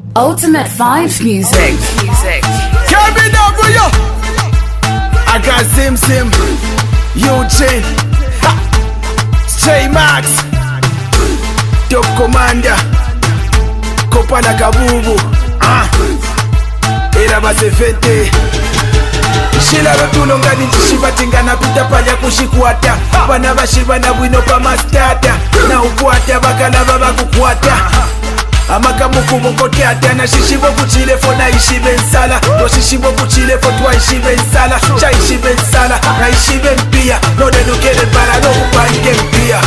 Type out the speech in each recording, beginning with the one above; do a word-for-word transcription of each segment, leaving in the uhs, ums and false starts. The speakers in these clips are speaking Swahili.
Ultimate Vibes Music. Music. Kevin W. I got Zim Zim, Eugene, ha. Stray Max, Top Commander, Kopana Kabubu, ah. Era basefete. Shila rotulo ngani chishiba tingana pita panya kushikwata. Bana bashiba na bwino pa mastata. Na ukwata bakala baba kukwata. Amakamu kumokote atana shishibo kuchile fo na ishibe nsala. No shishibo kuchile fo twa ishibe nsala. Cha ishibe nsala na ishibe mpia. No denukele para no kupange mpia.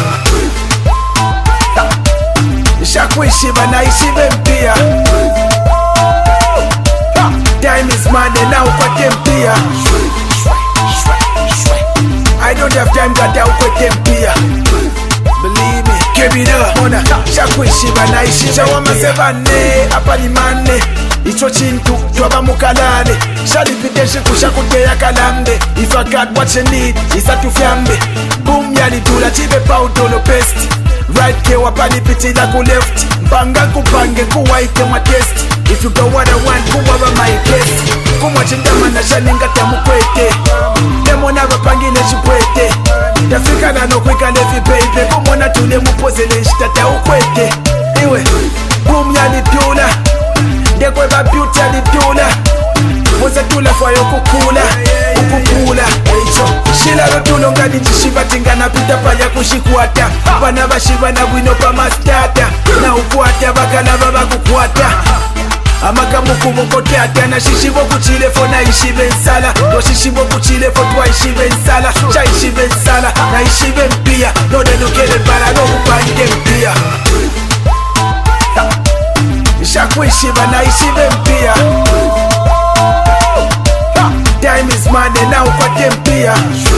Shaku ishiba na ishibe mpia. Time is money now ukwate mpia. I don't have time gata ukwate mpia. Believe me, give it up. Mona, shaku ishiba na ishiba wama sebane, apa ni mane. Icho chintu, tuwaba mukalane. Shalipite shiku shaku teya kalambe. If I got what you need, isa tufyambe. Boom yali dula chibe pa udolo pest. Right ke wapani piti la ku left. Banga kupange kuwaike mwa test. If you go what I want, kuwaba my case. Kumwa chindama na shaninga tamu kwete. Nemo na wapangile chipwete. Tafika na no kweka levi baby. Kumona tule mupoze le nshitata ukwete. Iwe, boom yali dula. Ndekwe ba beauty yali dula. Moza tula fwa yo kukula. Ukukula. Shila rotulo ngani chishiba tingana pita panya kushikwata. Bana bashiba na bwino pa mastata. Na ukwata bakala baba kukwata. Amakamu kumokote atana shishibo kuchile fo na ishibe nsala. No shishibo kuchile fo twa ishibe nsala. Cha ishibe nsala na ishibe mpia. No denukele para no kupange mpia. Shaku ishiba na ishibe mpia. Time is money now ukwate mpia.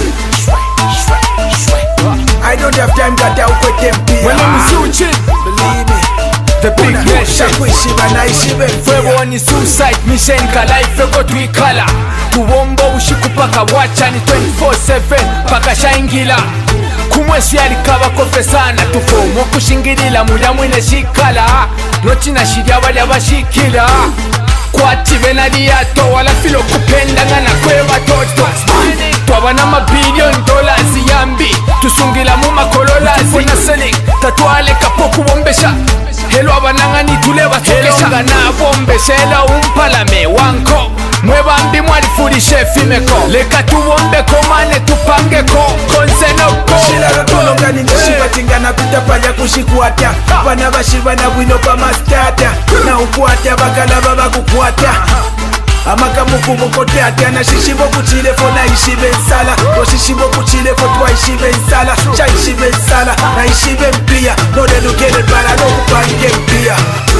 I don't have time gata ukwate mpia. My name is Eugene. Believe me, the big nation. shaku ishiba na ishibe mpia. Fwewo ni suicide mission kala ifeko tuikala. Tuwombo ushikupaka wacha ni twenty-four seven paka shaingila. Kumwesi alikaba kofe sana tufomo kushingilila muda mwine shikala. Nochina shiria wali abashikila. Kwati venali yato wala filo kupenda ngana kweba toto. Twabana mabilion dollars yambi. Tusungila muma kololazi. Fona selling tatuale kapoku wombesha. Hello abanangani tuleba tokesha. Ngana bombesha ela umpalame wanko. Mwebambi mwalifulishe fimeko. Leka tuwombe komane tupangeko. Konseno ko. Shila rotulo ngani nishiba tingana pita panya kushikwata. Bana bashiba na bwino pa mastata. Na ukwata bakala baba kukwata. Amakamu kumokote atana shishibo kuchile fo na ishibe nsala. No shishibo kuchile fo twa ishibe nsala. Cha ishibe nsala na ishibe mpia. No denukele para no kupange mpia.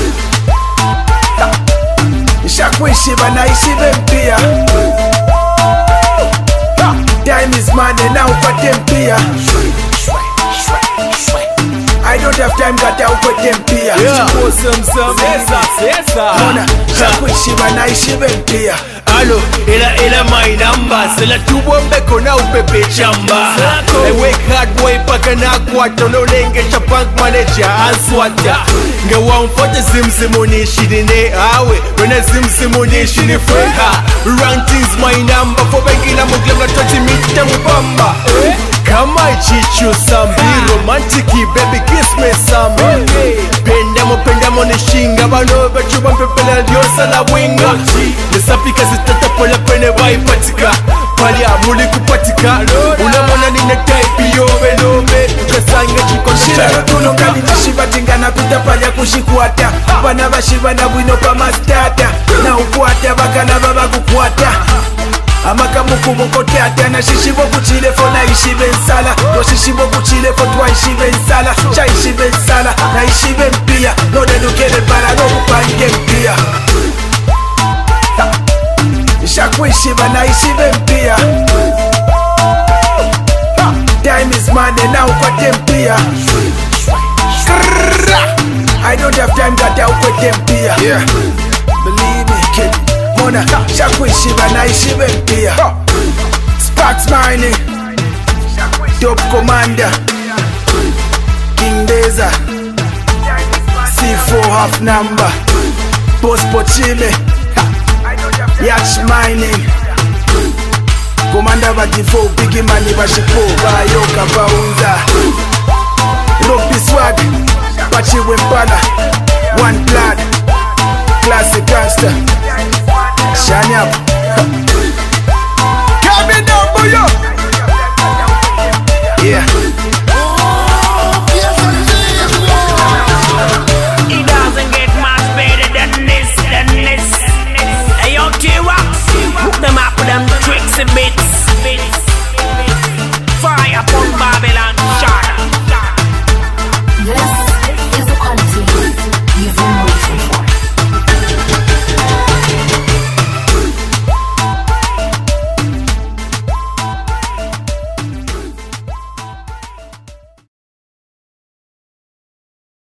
Shaku ishiba na ishibe mpia. Time is money now ukwate mpia. I don't have time gata ukwate mpia. Mona, shaku ishiba na ishibe mpia. Alo, ela ela my number. Sela tuwombe kona upepe chamba. I work hard boy paka na kwata. No lenge chapank manager answata. Nga wamfote zimzimuni shidine awe. Wena zimzimuni shini freha. Rantings my number. For bengi na muglem na twenty mita mubamba. Kama ichichu sambi. Romantiki baby kiss me some. Pendamo pendamo nishinga. Bano bechuba mpepele diosa la winga. Nesapika zitata pola pene waipatika. Pali amuli kupatika. Unamona nine type yobe lobe. Ukasanga chikono Shila rotulo ngani nishiba tingana pita panya kushikwata. Bana bashiba na bwino pa mastata. Na ukwata bakala baba kukwata. Amakamu kumokote atana shishibo kuchile fo na ishibe nsala. No shishibo kuchile fo twa ishibe nsala. Cha ishibe nsala na ishibe mpia. No denukele para no kupange mpia. Shaku ishiba na ishibe mpia. Time is money now ukwate mpia. I don't have time gata ukwate mpia. Believe me, kid. Mona, shaku ishiba na ishibe mpia. Sparks mining, Top Commander, King Deza, C four half number. Boss Pochime, Yacht Mining, Commander Batifo, Biggie Money Bashipo, Bayoka Baunza, Rugby Swag, Pachi Wimpala, One Blood, Classic Gangster, Shanyap.